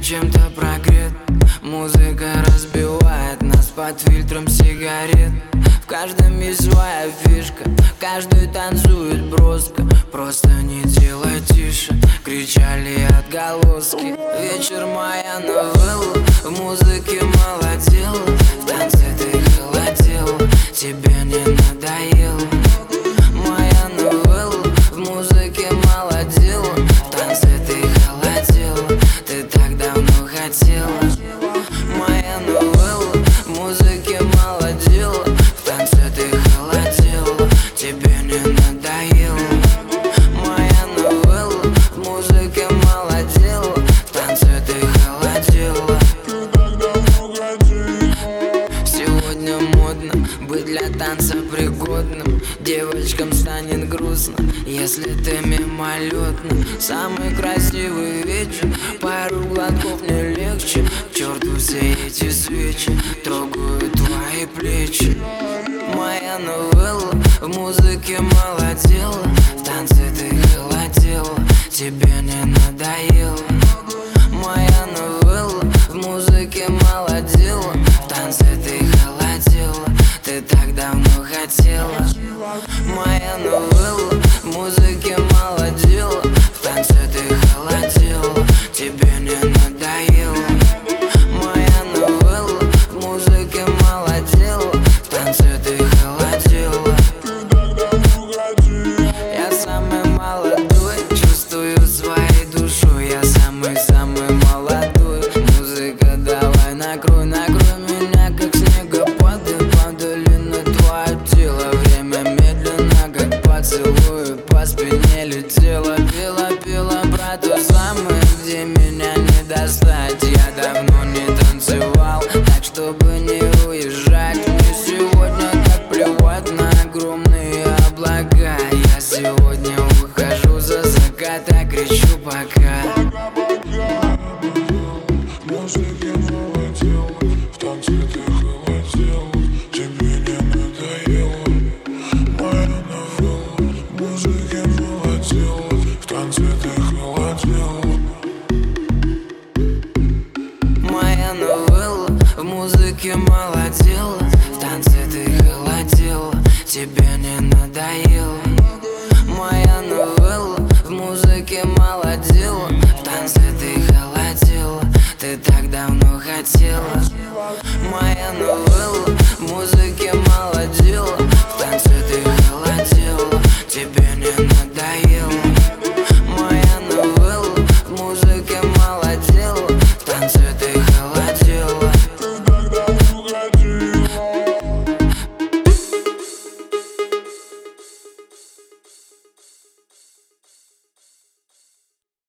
чем-то прогрет. Музыка разбивает нас под фильтром сигарет. В каждом есть своя фишка, каждый танцует броско. Просто не делай тише, кричали отголоски. Вечер моя новелла, в музыке мало дела. В танце ты холодела, тебе не надоело. Моя новелла, в музыке мало дела. В танце ты холодела, ты так давно хотела. Моя новелла, в музыке мало дела. В танце ты холодела, тебе не надоело. Моя новелла, в музыке мало дела. В танце ты холодела. Сегодня модно быть для танца пригодным. Девочкам станет грустно, если ты мимолетно. Самый красивый вечер, пару глотков не легче. К черту все эти свечи, трогают твои плечи. Моя новелла, в музыке мало дела. В танце ты холодела, тебе не надоело. Моя новелла, в музыке мало дела. В танце ты холодела, ты так давно хотела. Моя новелла, в музыке мало дела. В танце ты холодела, тебе не надоело. Моя новелла, в музыке мало дела. В танце ты холодела. Я самый молодой, чувствую своей душой. Я самый-самый молодой. Музыка, давай накрой, накрой меня, как снегопады. Падали на твое тело, время медленно, как поцелуй. По спине летела, пела про то самое, где меня не достать. Я давно не танцевал, так чтобы не уезжать. Мне сегодня так плевать на огромные облака. Я сегодня выхожу за закат, а кричу пока. Музыке мало дела, в танце ты холодела, тебе не надоело. Моя новелла, в музыке мало дела, в танце ты холодела. Моя новелла, в музыке мало дела. В танце ты холодела, тебе не надоело. Моя новелла, в музыке мало дела. В танце ты холодела, ты так давно хотела. Моя новелла.